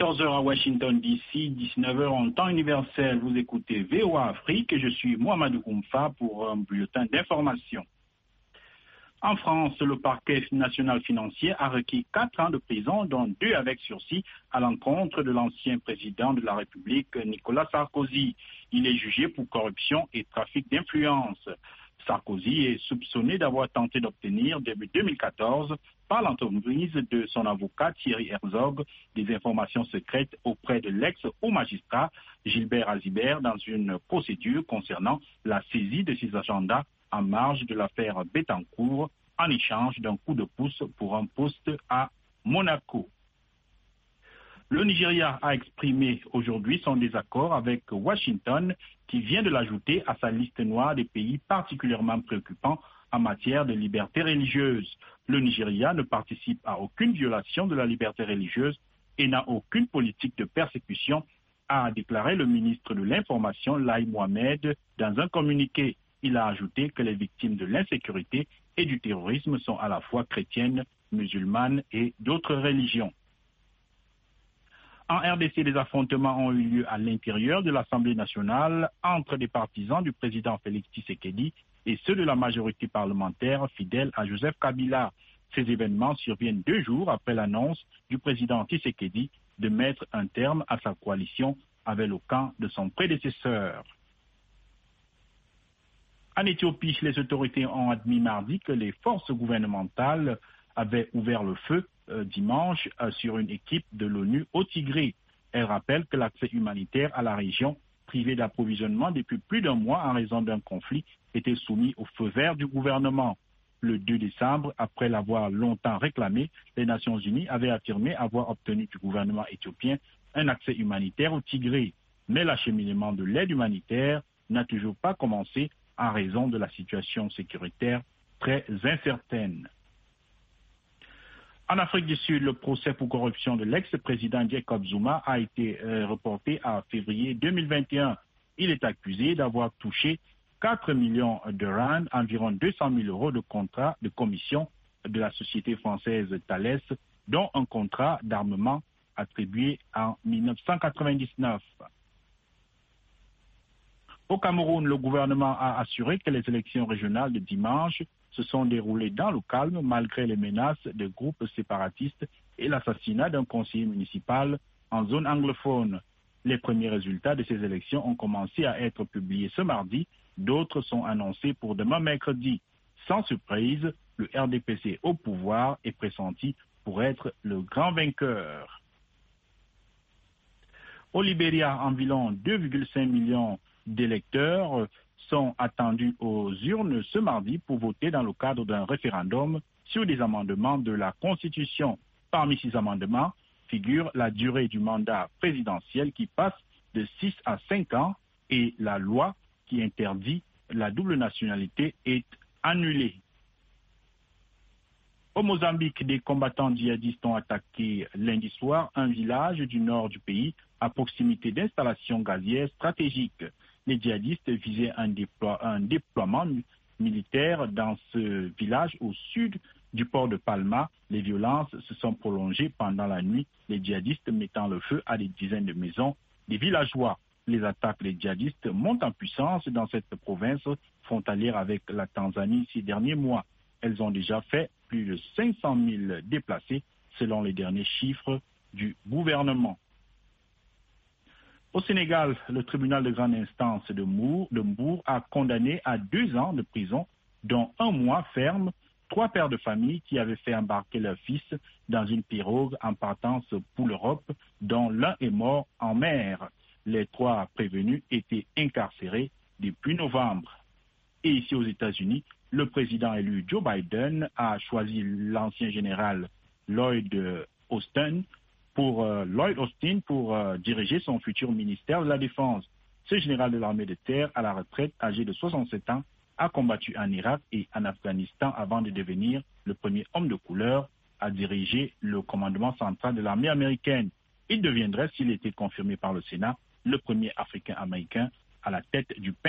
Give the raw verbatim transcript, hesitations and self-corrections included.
quatorze heures à Washington D C, dix-neuf heures en temps universel. Vous écoutez V O A Afrique et je suis Mohamedou Koumfa pour un bulletin d'information. En France, le parquet national financier a requis quatre ans de prison, dont deux avec sursis, à l'encontre de l'ancien président de la République, Nicolas Sarkozy. Il est jugé pour corruption et trafic d'influence. Sarkozy est soupçonné d'avoir tenté d'obtenir, début deux mille quatorze, par l'entreprise de son avocat Thierry Herzog, des informations secrètes auprès de l'ex-haut magistrat Gilbert Azibert dans une procédure concernant la saisie de ses agendas en marge de l'affaire Bettencourt en échange d'un coup de pouce pour un poste à Monaco. Le Nigeria a exprimé aujourd'hui son désaccord avec Washington qui vient de l'ajouter à sa liste noire des pays particulièrement préoccupants en matière de liberté religieuse. Le Nigeria ne participe à aucune violation de la liberté religieuse et n'a aucune politique de persécution, a déclaré le ministre de l'Information Lai Mohamed dans un communiqué. Il a ajouté que les victimes de l'insécurité et du terrorisme sont à la fois chrétiennes, musulmanes et d'autres religions. En R D C, des affrontements ont eu lieu à l'intérieur de l'Assemblée nationale entre des partisans du président Félix Tshisekedi et ceux de la majorité parlementaire fidèle à Joseph Kabila. Ces événements surviennent deux jours après l'annonce du président Tshisekedi de mettre un terme à sa coalition avec le camp de son prédécesseur. En Éthiopie, les autorités ont admis mardi que les forces gouvernementales avaient ouvert le feu euh, dimanche euh, sur une équipe de l'ONU au Tigré. Elle rappelle que l'accès humanitaire à la région, privée d'approvisionnement depuis plus d'un mois en raison d'un conflit, était soumis au feu vert du gouvernement. Le deux décembre, après l'avoir longtemps réclamé, les Nations Unies avaient affirmé avoir obtenu du gouvernement éthiopien un accès humanitaire au Tigré. Mais l'acheminement de l'aide humanitaire n'a toujours pas commencé en raison de la situation sécuritaire très incertaine. En Afrique du Sud, le procès pour corruption de l'ex-président Jacob Zuma a été euh, reporté à février deux mille vingt et un. Il est accusé d'avoir touché quatre millions de rand, environ deux cent mille euros de contrat de commission de la société française Thales, dont un contrat d'armement attribué en mille neuf cent quatre-vingt-dix-neuf. Au Cameroun, le gouvernement a assuré que les élections régionales de dimanche se sont déroulées dans le calme malgré les menaces de groupes séparatistes et l'assassinat d'un conseiller municipal en zone anglophone. Les premiers résultats de ces élections ont commencé à être publiés ce mardi, d'autres sont annoncés pour demain mercredi. Sans surprise, le R D P C au pouvoir est pressenti pour être le grand vainqueur. Au Libéria, environ deux virgule cinq millions d'électeurs sont attendus aux urnes ce mardi pour voter dans le cadre d'un référendum sur des amendements de la Constitution. Parmi ces amendements figure la durée du mandat présidentiel qui passe de six à cinq ans et la loi qui interdit la double nationalité est annulée. Au Mozambique, des combattants djihadistes ont attaqué lundi soir un village du nord du pays à proximité d'installations gazières stratégiques. Les djihadistes visaient un, déplo- un déploiement militaire dans ce village au sud du port de Palma. Les violences se sont prolongées pendant la nuit, les djihadistes mettant le feu à des dizaines de maisons des villageois. Les attaques des djihadistes montent en puissance dans cette province frontalière avec la Tanzanie ces derniers mois. Elles ont déjà fait plus de cinq cent mille déplacés selon les derniers chiffres du gouvernement. Au Sénégal, le tribunal de grande instance de Mbour, de Mbour a condamné à deux ans de prison, dont un mois ferme, trois pères de famille qui avaient fait embarquer leur fils dans une pirogue en partance pour l'Europe, dont l'un est mort en mer. Les trois prévenus étaient incarcérés depuis novembre. Et ici aux États-Unis, le président élu Joe Biden a choisi l'ancien général Lloyd Austin pour, euh, Lloyd Austin pour euh, diriger son futur ministère de la Défense. Ce général de l'armée de terre à la retraite, âgé de soixante-sept ans, a combattu en Irak et en Afghanistan avant de devenir le premier homme de couleur à diriger le commandement central de l'armée américaine. Il deviendrait, s'il était confirmé par le Sénat, le premier Africain-Américain à la tête du